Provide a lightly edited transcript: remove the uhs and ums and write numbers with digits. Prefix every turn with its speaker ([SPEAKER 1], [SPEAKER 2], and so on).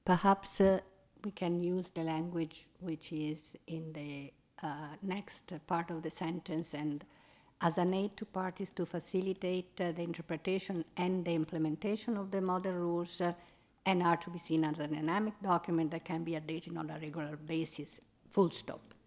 [SPEAKER 1] Perhaps we can use the language which is in the next part of the sentence and as an aid to parties to facilitate the interpretation and the implementation of the model rules and are to be seen as a dynamic document that can be updated on a regular basis, full stop.